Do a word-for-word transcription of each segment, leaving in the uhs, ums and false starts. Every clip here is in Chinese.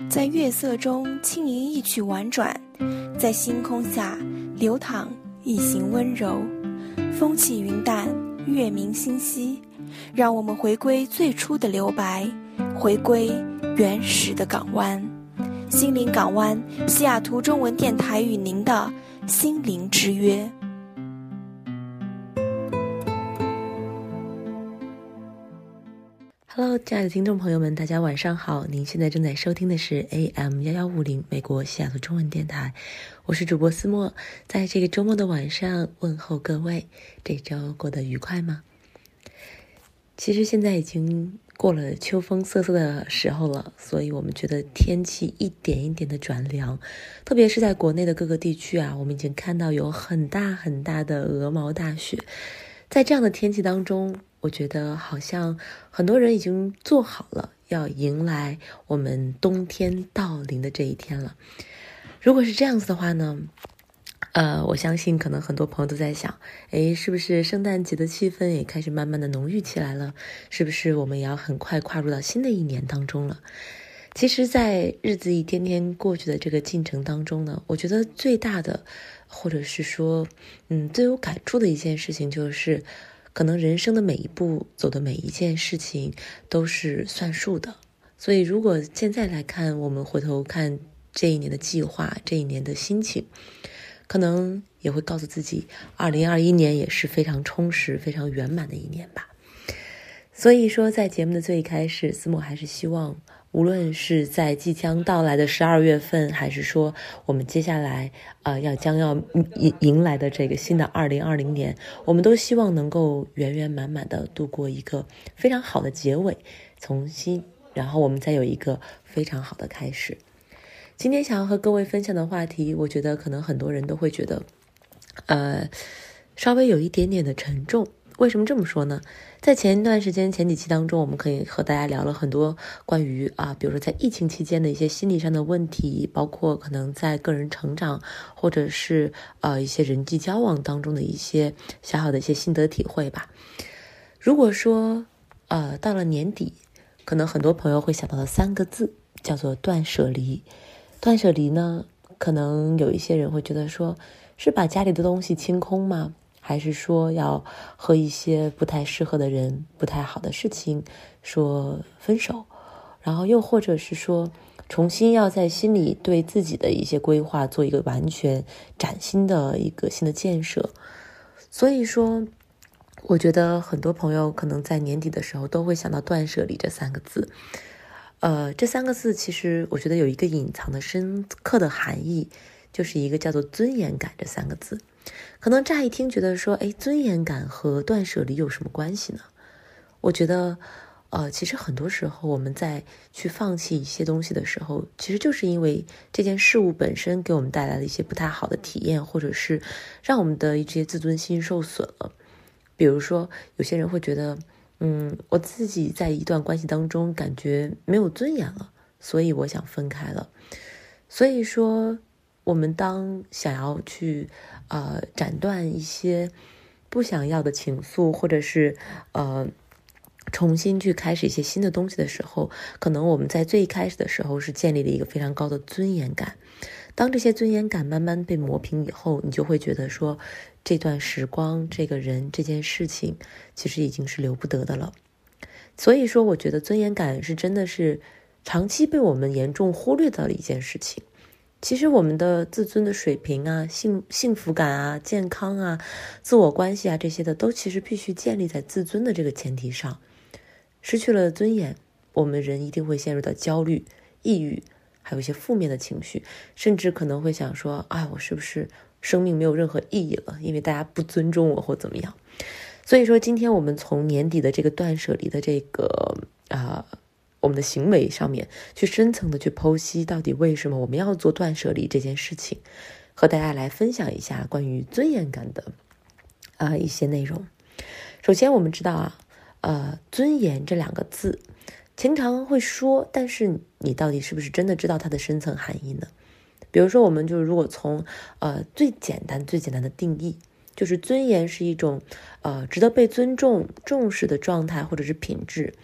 在月色中轻盈一曲婉转，在星空下流淌一行温柔。风起云淡，月明星稀，让我们回归最初的留白，回归原始的港湾。心灵港湾，西雅图中文电台与您的心灵之约。 Hello， 亲爱的听众朋友们，大家晚上好！您现在正在收听的是 A M 一一五零 美国西雅图中文电台，我是主播思墨，在这个周末的晚上问候各位，这周过得愉快吗？其实现在已经过了秋风瑟瑟的时候了，所以我们觉得天气一点一点的转凉，特别是在国内的各个地区啊，我们已经看到有很大很大的鹅毛大雪。在这样的天气当中，我觉得好像很多人已经做好了要迎来我们冬天到临的这一天了。如果是这样子的话呢，呃，我相信可能很多朋友都在想，诶，是不是圣诞节的气氛也开始慢慢的浓郁起来了？是不是我们也要很快跨入到新的一年当中了？其实在日子一天天过去的这个进程当中呢，我觉得最大的或者是说嗯最有感触的一件事情，就是可能人生的每一步走的每一件事情都是算数的。所以如果现在来看，我们回头看这一年的计划，这一年的心情，可能也会告诉自己二零二一年也是非常充实非常圆满的一年吧。所以说在节目的最一开始，思墨还是希望无论是在即将到来的十二月份，还是说我们接下来呃要将要迎迎来的这个新的二零二零年，我们都希望能够圆圆满满的度过一个非常好的结尾，重新然后我们再有一个非常好的开始。今天想要和各位分享的话题，我觉得可能很多人都会觉得呃稍微有一点点的沉重。为什么这么说呢？在前一段时间前几期当中，我们可以和大家聊了很多关于啊，比如说在疫情期间的一些心理上的问题，包括可能在个人成长或者是呃一些人际交往当中的一些小小的一些心得体会吧。如果说呃到了年底，可能很多朋友会想到的三个字叫做断舍离。断舍离呢，可能有一些人会觉得说，是把家里的东西清空吗？还是说要和一些不太适合的人、不太好的事情说分手？然后又或者是说，重新要在心里对自己的一些规划做一个完全崭新的一个新的建设。所以说，我觉得很多朋友可能在年底的时候都会想到断舍离这三个字。呃，这三个字其实我觉得有一个隐藏的深刻的含义，就是一个叫做尊严感这三个字。可能乍一听觉得说，哎，尊严感和断舍离有什么关系呢？我觉得呃，其实很多时候我们在去放弃一些东西的时候，其实就是因为这件事物本身给我们带来了一些不太好的体验，或者是让我们的一些自尊心受损了。比如说有些人会觉得嗯，我自己在一段关系当中感觉没有尊严了，所以我想分开了。所以说我们当想要去呃斩断一些不想要的情愫，或者是呃重新去开始一些新的东西的时候，可能我们在最开始的时候是建立了一个非常高的尊严感。当这些尊严感慢慢被磨平以后，你就会觉得说，这段时光、这个人、这件事情其实已经是留不得的了。所以说我觉得尊严感是真的是长期被我们严重忽略的一件事情。其实我们的自尊的水平啊、幸幸福感啊、健康啊、自我关系啊这些的，都其实必须建立在自尊的这个前提上。失去了尊严，我们人一定会陷入到焦虑、抑郁，还有一些负面的情绪，甚至可能会想说，哎，我是不是生命没有任何意义了，因为大家不尊重我或怎么样。所以说今天我们从年底的这个断舍离的这个啊、呃我们的行为上面去深层的去剖析到底为什么我们要做断舍离这件事情，和大家来分享一下关于尊严感的啊、呃、一些内容。首先我们知道啊呃尊严这两个字经常会说，但是你到底是不是真的知道它的深层含义呢？比如说我们就是如果从呃最简单最简单的定义，就是尊严是一种呃值得被尊重重视的状态或者是品质，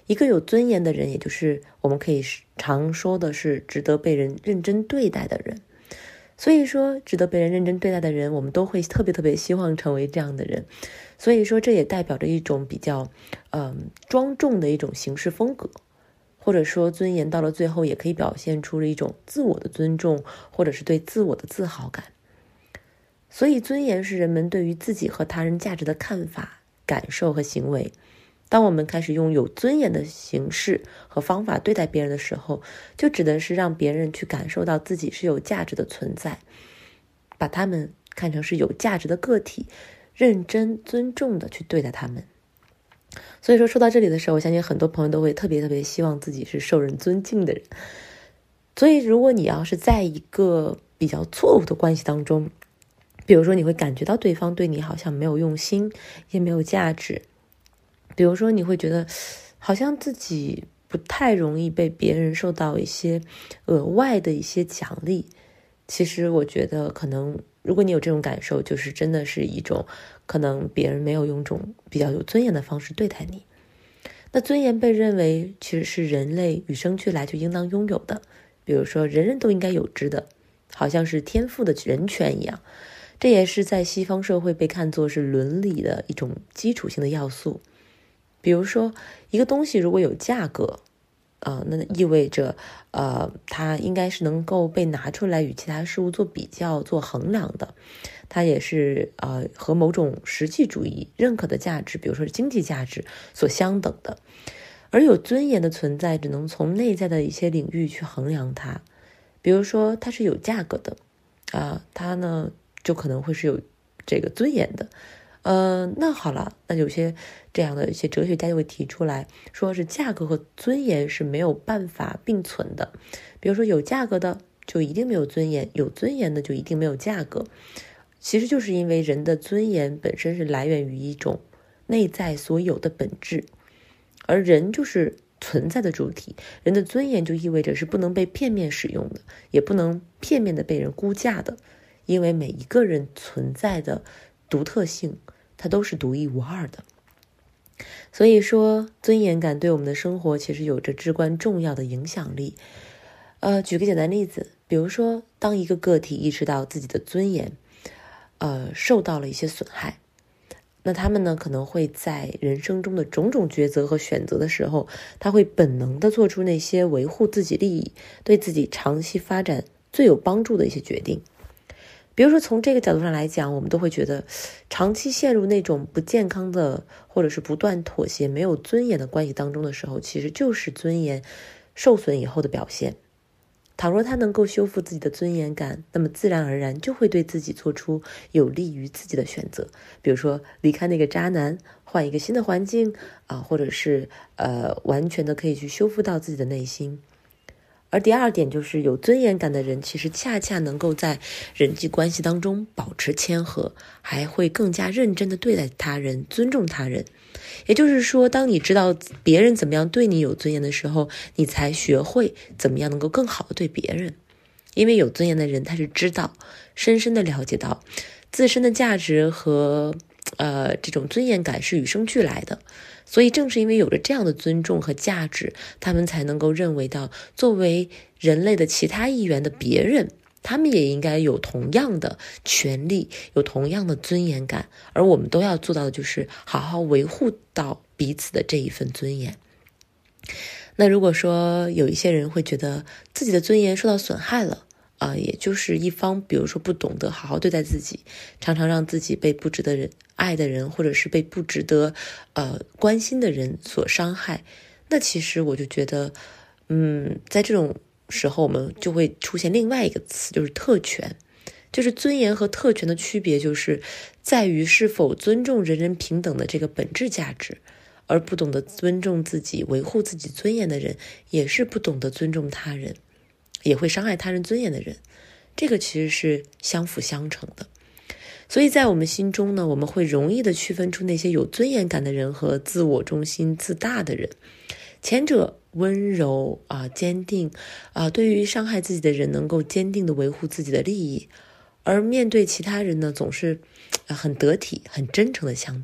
一个有尊严的人，也就是我们可以常说的是值得被人认真对待的人。所以说值得被人认真对待的人，我们都会特别特别希望成为这样的人。所以说这也代表着一种比较嗯庄重的一种行事风格，或者说尊严到了最后也可以表现出了一种自我的尊重，或者是对自我的自豪感。所以尊严是人们对于自己和他人价值的看法、感受和行为。当我们开始用有尊严的形式和方法对待别人的时候，就指的是让别人去感受到自己是有价值的存在，把他们看成是有价值的个体，认真尊重的去对待他们。所以说说到这里的时候，我相信很多朋友都会特别特别希望自己是受人尊敬的人。所以如果你要是在一个比较错误的关系当中，比如说你会感觉到对方对你好像没有用心，也没有价值，比如说你会觉得好像自己不太容易被别人受到一些额外的一些奖励。其实我觉得可能如果你有这种感受，就是真的是一种可能别人没有用种比较有尊严的方式对待你。那尊严被认为其实是人类与生俱来就应当拥有的，比如说人人都应该有之的，好像是天赋的人权一样。这也是在西方社会被看作是伦理的一种基础性的要素。比如说一个东西如果有价格，呃，那意味着呃，它应该是能够被拿出来与其他事物做比较、做衡量的。它也是呃和某种实际主义认可的价值，比如说经济价值所相等的。而有尊严的存在只能从内在的一些领域去衡量它，比如说它是有价格的啊、呃，它呢就可能会是有这个尊严的。呃，那好了，那有些这样的一些哲学家就会提出来，说是价格和尊严是没有办法并存的。比如说有价格的就一定没有尊严，有尊严的就一定没有价格。其实就是因为人的尊严本身是来源于一种内在所有的本质，而人就是存在的主体，人的尊严就意味着是不能被片面使用的，也不能片面的被人估价的，因为每一个人存在的独特性它都是独一无二的。所以说尊严感对我们的生活其实有着至关重要的影响力。呃，举个简单例子，比如说当一个个体意识到自己的尊严呃，受到了一些损害，那他们呢可能会在人生中的种种抉择和选择的时候，他会本能的做出那些维护自己利益、对自己长期发展最有帮助的一些决定。比如说从这个角度上来讲，我们都会觉得长期陷入那种不健康的或者是不断妥协没有尊严的关系当中的时候，其实就是尊严受损以后的表现。倘若他能够修复自己的尊严感，那么自然而然就会对自己做出有利于自己的选择，比如说离开那个渣男，换一个新的环境啊，或者是呃完全的可以去修复到自己的内心。而第二点就是有尊严感的人其实恰恰能够在人际关系当中保持谦和，还会更加认真的对待他人，尊重他人。也就是说，当你知道别人怎么样对你有尊严的时候，你才学会怎么样能够更好的对别人。因为有尊严的人他是知道，深深的了解到自身的价值和呃这种尊严感是与生俱来的，所以正是因为有着这样的尊重和价值，他们才能够认为到作为人类的其他一员的别人，他们也应该有同样的权利，有同样的尊严感，而我们都要做到的就是好好维护到彼此的这一份尊严。那如果说有一些人会觉得自己的尊严受到损害了啊、呃，也就是一方比如说不懂得好好对待自己，常常让自己被不值得人爱的人，或者是被不值得呃关心的人所伤害，那其实我就觉得嗯，在这种时候我们就会出现另外一个词，就是特权。就是尊严和特权的区别就是在于是否尊重人人平等的这个本质价值，而不懂得尊重自己、维护自己尊严的人，也是不懂得尊重他人，也会伤害他人尊严的人。这个其实是相辅相成的。所以在我们心中呢，我们会容易的区分出那些有尊严感的人和自我中心自大的人。前者温柔啊、呃，坚定啊、呃，对于伤害自己的人能够坚定的维护自己的利益，而面对其他人呢，总是、呃、很得体、很真诚的相待。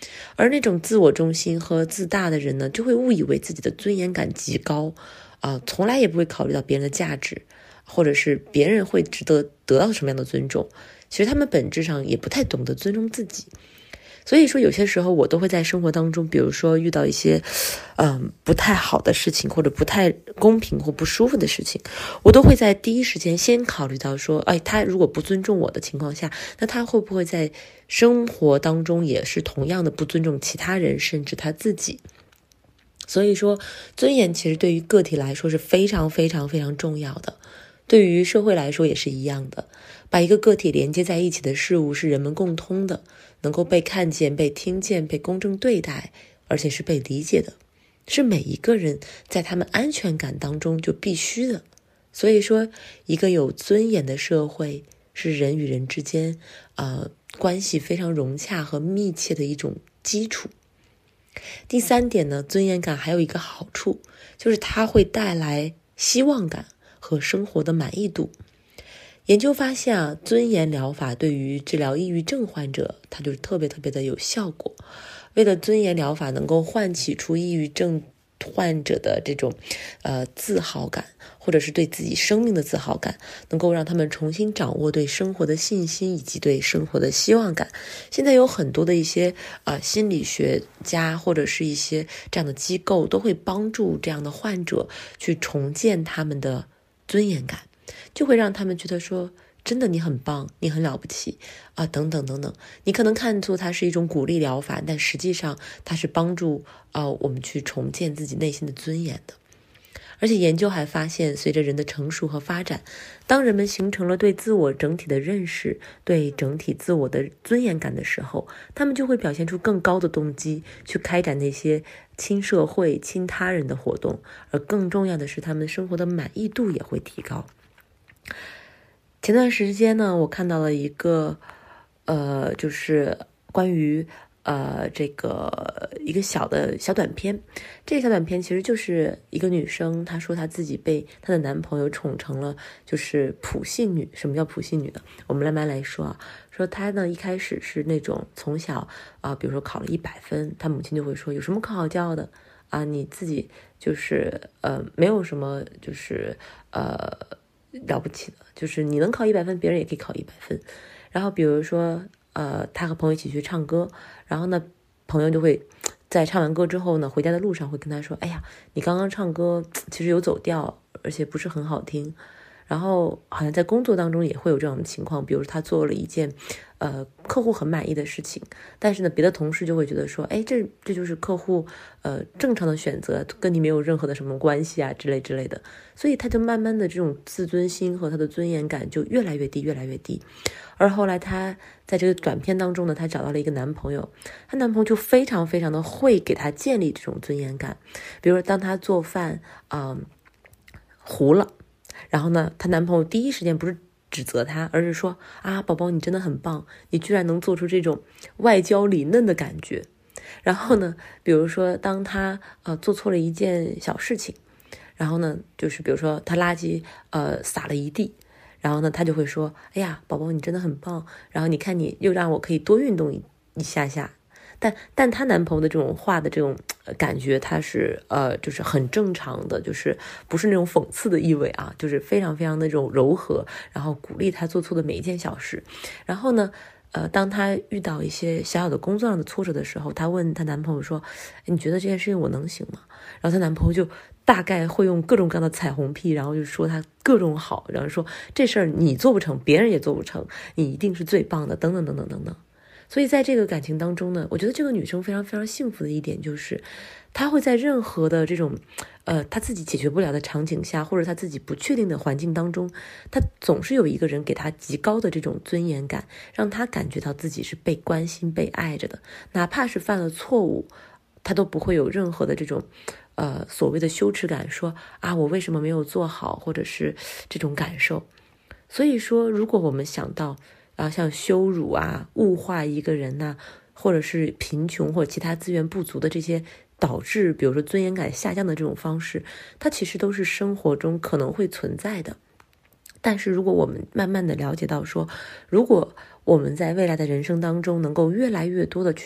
而那种自我中心和自大的人呢，就会误以为自己的尊严感极高啊、呃，从来也不会考虑到别人的价值，或者是别人会值得得到什么样的尊重。其实他们本质上也不太懂得尊重自己。所以说有些时候我都会在生活当中，比如说遇到一些嗯、呃、不太好的事情，或者不太公平或不舒服的事情，我都会在第一时间先考虑到说，哎，他如果不尊重我的情况下，那他会不会在生活当中也是同样的不尊重其他人，甚至他自己。所以说尊严其实对于个体来说是非常非常非常重要的，对于社会来说也是一样的。把一个个体连接在一起的事物是人们共通的，能够被看见、被听见、被公正对待，而且是被理解的，是每一个人在他们安全感当中就必须的。所以说一个有尊严的社会是人与人之间呃关系非常融洽和密切的一种基础。第三点呢，尊严感还有一个好处，就是它会带来希望感和生活的满意度。研究发现啊，尊严疗法对于治疗抑郁症患者，它就是特别特别的有效果。为了尊严疗法能够唤起出抑郁症患者的这种呃自豪感，或者是对自己生命的自豪感，能够让他们重新掌握对生活的信心以及对生活的希望感。现在有很多的一些呃心理学家或者是一些这样的机构都会帮助这样的患者去重建他们的尊严感，就会让他们觉得说，真的你很棒，你很了不起啊、呃，等等等等。你可能看出它是一种鼓励疗法，但实际上它是帮助呃我们去重建自己内心的尊严的。而且研究还发现，随着人的成熟和发展，当人们形成了对自我整体的认识，对整体自我的尊严感的时候，他们就会表现出更高的动机去开展那些亲社会、亲他人的活动，而更重要的是，他们生活的满意度也会提高。前段时间呢，我看到了一个呃就是关于呃这个一个小的小短片。这个小短片其实就是一个女生，她说她自己被她的男朋友宠成了就是普信女。什么叫普信女呢？我们慢慢来说啊。说她呢一开始是那种从小啊、呃，比如说考了一百分，她母亲就会说有什么可好骄傲的啊，你自己就是呃没有什么就是呃了不起的，就是你能考一百分，别人也可以考一百分。然后比如说呃他和朋友一起去唱歌，然后呢朋友就会在唱完歌之后呢，回家的路上会跟他说，哎呀，你刚刚唱歌其实有走调，而且不是很好听。然后好像在工作当中也会有这样的情况，比如他做了一件呃客户很满意的事情，但是呢别的同事就会觉得说，哎，这这就是客户呃正常的选择，跟你没有任何的什么关系啊之类之类的。所以他就慢慢的这种自尊心和他的尊严感就越来越低越来越低。而后来他在这个短片当中呢，他找到了一个男朋友，他男朋友就非常非常的会给他建立这种尊严感。比如说当他做饭啊、呃、糊了，然后呢她男朋友第一时间不是指责她，而是说啊，宝宝你真的很棒，你居然能做出这种外焦里嫩的感觉。然后呢比如说当她呃做错了一件小事情，然后呢就是比如说她垃圾呃撒了一地，然后呢她就会说，哎呀宝宝你真的很棒，然后你看你又让我可以多运动一一下下。但但她男朋友的这种话的这种感觉，他是呃就是很正常的，就是不是那种讽刺的意味啊，就是非常非常的这种柔和，然后鼓励她做错的每一件小事。然后呢呃当她遇到一些小小的工作上的挫折的时候，她问她男朋友说，你觉得这件事情我能行吗？然后她男朋友就大概会用各种各样的彩虹屁，然后就说她各种好，然后说这事儿你做不成，别人也做不成，你一定是最棒的，等等等等等等。所以在这个感情当中呢，我觉得这个女生非常非常幸福的一点就是，她会在任何的这种呃她自己解决不了的场景下，或者她自己不确定的环境当中，她总是有一个人给她极高的这种尊严感，让她感觉到自己是被关心被爱着的，哪怕是犯了错误，她都不会有任何的这种呃所谓的羞耻感，说啊我为什么没有做好，或者是这种感受。所以说如果我们想到啊，像羞辱啊、物化一个人呐、啊，或者是贫穷或者其他资源不足的这些导致，比如说尊严感下降的这种方式，它其实都是生活中可能会存在的。但是如果我们慢慢的了解到说，如果我们在未来的人生当中能够越来越多的去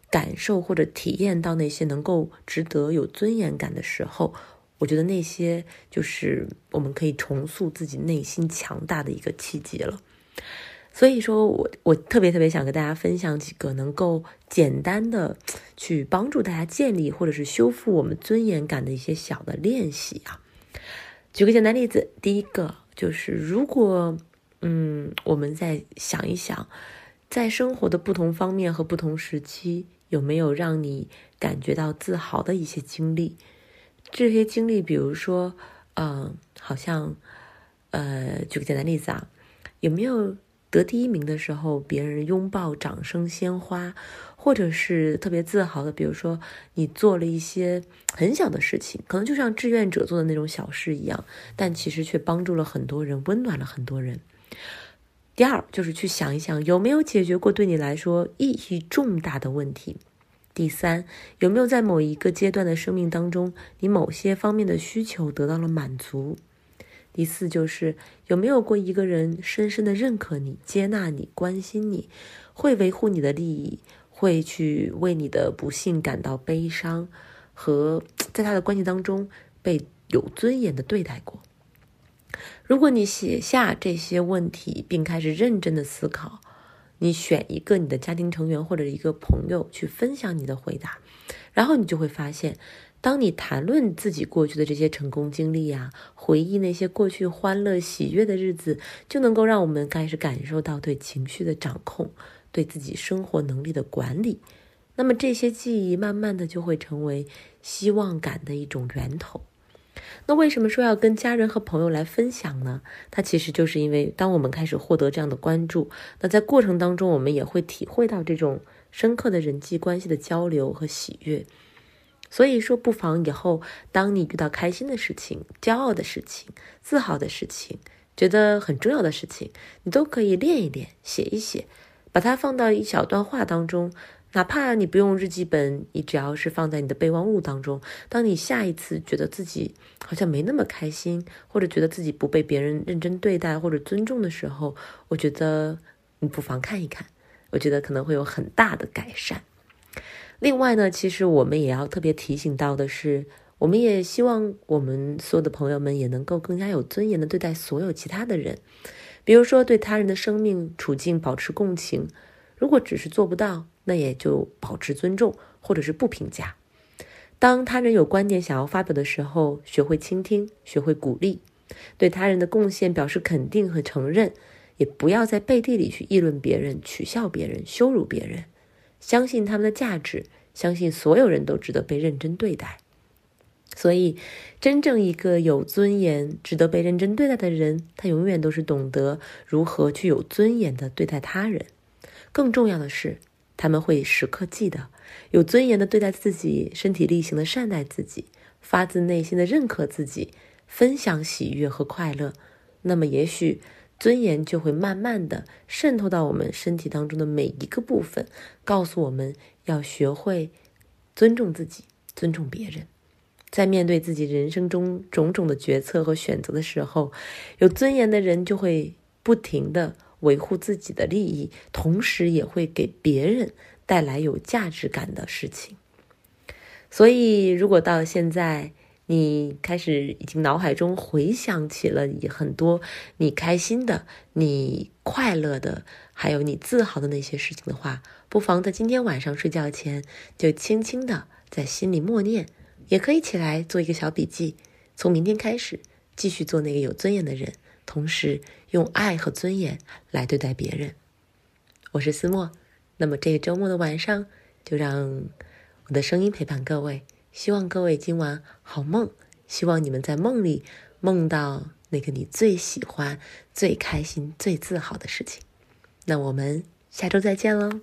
感受或者体验到那些能够值得有尊严感的时候，我觉得那些就是我们可以重塑自己内心强大的一个契机了。所以说我我特别特别想跟大家分享几个能够简单的去帮助大家建立或者是修复我们尊严感的一些小的练习啊。举个简单例子，第一个就是如果嗯我们再想一想，在生活的不同方面和不同时期，有没有让你感觉到自豪的一些经历？这些经历比如说呃好像呃举个简单例子啊，有没有得第一名的时候别人拥抱掌声鲜花，或者是特别自豪的，比如说你做了一些很小的事情，可能就像志愿者做的那种小事一样，但其实却帮助了很多人，温暖了很多人。第二就是去想一想有没有解决过对你来说意义重大的问题。第三，有没有在某一个阶段的生命当中，你某些方面的需求得到了满足。第四就是有没有过一个人深深的认可你，接纳你，关心你，会维护你的利益，会去为你的不幸感到悲伤，和在他的关系当中被有尊严的对待过。如果你写下这些问题并开始认真的思考，你选一个你的家庭成员或者一个朋友去分享你的回答，然后你就会发现，当你谈论自己过去的这些成功经历啊，回忆那些过去欢乐喜悦的日子，就能够让我们开始感受到对情绪的掌控，对自己生活能力的管理。那么这些记忆慢慢的就会成为希望感的一种源头。那为什么说要跟家人和朋友来分享呢？它其实就是因为当我们开始获得这样的关注，那在过程当中我们也会体会到这种深刻的人际关系的交流和喜悦。所以说不妨以后当你遇到开心的事情、骄傲的事情、自豪的事情、觉得很重要的事情，你都可以练一练，写一写，把它放到一小段话当中，哪怕你不用日记本，你只要是放在你的备忘录当中，当你下一次觉得自己好像没那么开心，或者觉得自己不被别人认真对待或者尊重的时候，我觉得你不妨看一看，我觉得可能会有很大的改善。另外呢，其实我们也要特别提醒到的是，我们也希望我们所有的朋友们也能够更加有尊严的对待所有其他的人，比如说对他人的生命处境保持共情，如果只是做不到，那也就保持尊重，或者是不评价。当他人有观点想要发表的时候，学会倾听，学会鼓励，对他人的贡献表示肯定和承认，也不要在背地里去议论别人，取笑别人，羞辱别人。相信他们的价值，相信所有人都值得被认真对待。所以真正一个有尊严值得被认真对待的人，他永远都是懂得如何去有尊严的对待他人。更重要的是，他们会时刻记得有尊严的对待自己，身体力行的善待自己，发自内心的认可自己，分享喜悦和快乐。那么也许尊严就会慢慢的渗透到我们身体当中的每一个部分，告诉我们要学会尊重自己，尊重别人。在面对自己人生中种种的决策和选择的时候，有尊严的人就会不停的维护自己的利益，同时也会给别人带来有价值感的事情。所以如果到现在你开始已经脑海中回想起了很多你开心的、你快乐的，还有你自豪的那些事情的话，不妨在今天晚上睡觉前就轻轻的在心里默念，也可以起来做一个小笔记，从明天开始继续做那个有尊严的人，同时用爱和尊严来对待别人。我是思墨，那么这个周末的晚上就让我的声音陪伴各位，希望各位今晚好梦，希望你们在梦里梦到那个你最喜欢、最开心、最自豪的事情。那我们下周再见喽！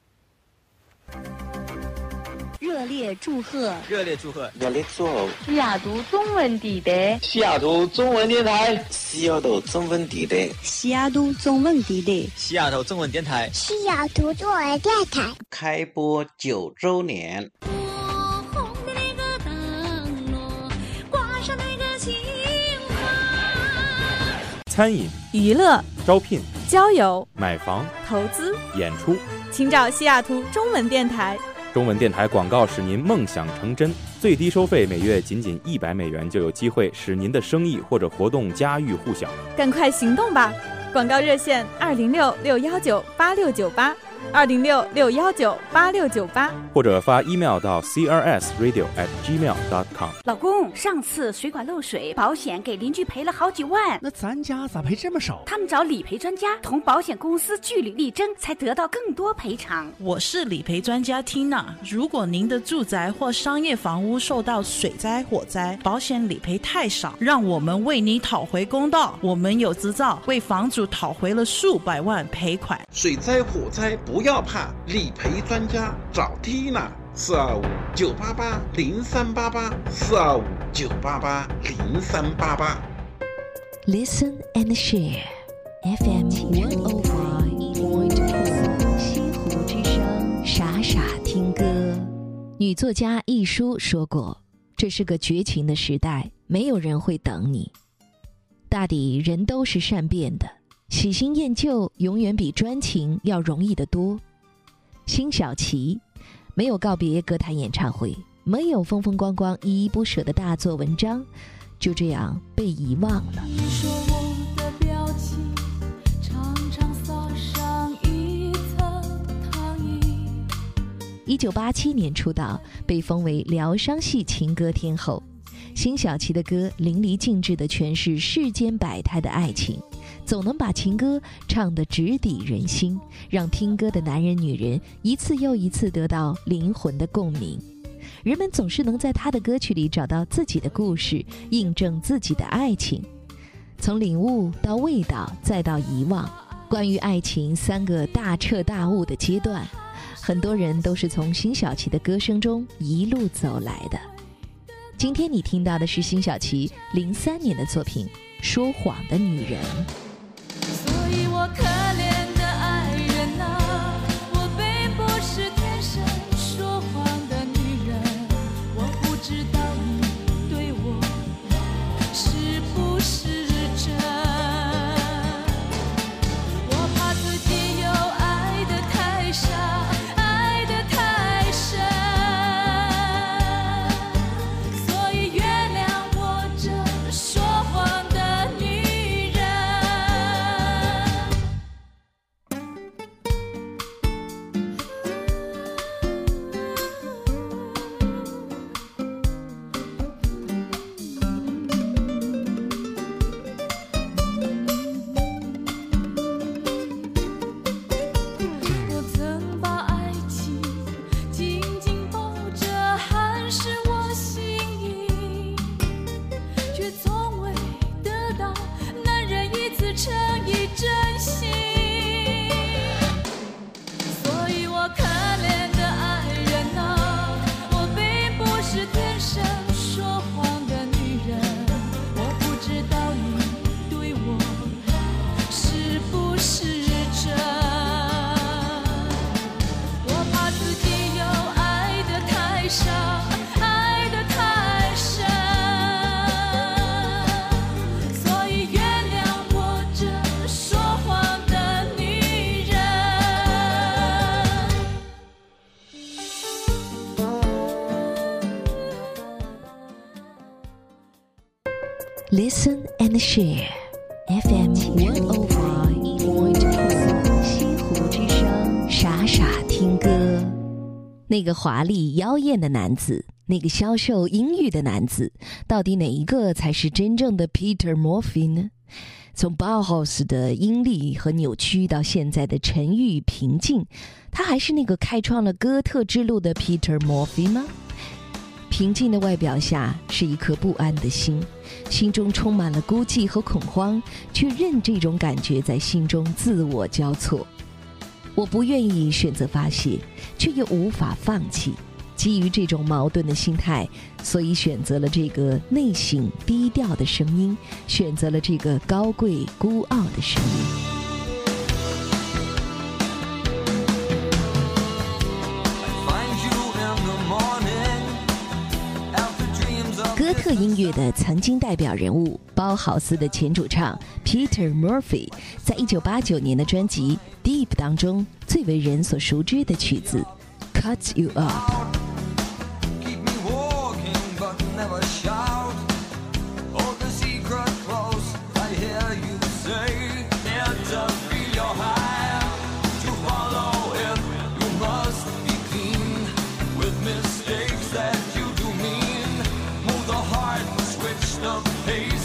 热烈祝贺！ 热烈祝贺！ 热烈祝贺！ 西雅图中文地带， 西雅图中文电台， 西雅图中文地带， 西雅图中文地带， 西雅图中文电台， 西雅图中文电台开播九周年。 餐饮、 娱乐、 招聘、 交友、 买房、 投资、 演出， 请找西雅图中文电台。 中文电台广告使您梦想成真，最低收费每月仅仅一百美元，就有机会使您的生意或者活动家喻户晓。 赶快行动吧！广告热线二零六六幺九八六九八，二零六六幺九八六九八， 或者发 email 到 c r s radio at gmail dot com。 老公，上次水管漏水，保险给邻居赔了好几万， 那咱家咋赔这么少？ 他们找理赔专家同保险公司据理力争，才得到更多赔偿。 我是理赔专家 Tina， 如果您的住宅或商业房屋受到水灾、火灾，保险理赔太少，让我们为你讨回公道。我们有执照，为房主讨回了数百万赔款。 水灾、火灾不要怕，理赔专家找 Tina。四二五九八八零三八八，四二五九八八零三八八。 Listen and share F M 一零五点四，西湖之声，傻傻听歌。女作家一书说过，这是个绝情的时代，没有人会等你。大抵人都是善变的，喜新厌旧永远比专情要容易得多。辛晓琪没有告别歌坛演唱会，没有风风光光依依不舍的大作文章，就这样被遗忘了。 你说我的表情常常撒上一层糖衣。 一九八七年出道，被封为疗伤系情歌天后。辛晓琪的歌淋漓尽致地诠释世间百态的爱情，总能把情歌唱得直抵人心，让听歌的男人女人一次又一次得到灵魂的共鸣。人们总是能在他的歌曲里找到自己的故事，印证自己的爱情。从领悟到味道，再到遗忘，关于爱情三个大彻大悟的阶段，很多人都是从辛晓琪的歌声中一路走来的。今天你听到的是辛晓琪零三年的作品《说谎的女人》。 所以我可怜的爱人啊，我并不是天生说谎的女人，我不知道你对我是不是真，我怕自己又爱得太傻，爱得太深，所以原谅我这说谎的女人。我曾把爱情紧紧抱着，含是我心意，却从未得到男人一次诚意真心。所以我可怜的爱人啊，我并不是天生说谎的女人，我不知道你对我是不是真，我怕自己又爱得太傻，爱得太深，所以原谅我这说谎的女人。 Listen and share F M 一零五点四，西湖之声，傻傻听歌。那个华丽妖艳的男子，那个消瘦阴郁的男子，到底哪一个才是真正的 Peter Murphy 呢？从 Bauhaus 的阴戾和扭曲到现在的沉郁平静，他还是那个开创了哥特之路的 Peter Murphy 吗？平静的外表下是一颗不安的心，心中充满了孤寂和恐慌，却任这种感觉在心中自我交错。我不愿意选择发泄，却又无法放弃。基于这种矛盾的心态，所以选择了这个内省低调的声音，选择了这个高贵孤傲的声音。哥特音乐的曾经代表人物，包豪斯的前主唱 Peter Murphy， 在一九八九年的专辑《Deep》当中最为人所熟知的曲子《 cuts you up. Keep me walking but never shout. Hold the secret close, I hear you say. There to feel your high, to follow it, you must be clean. With mistakes that you do mean, move the heart, switch the pace.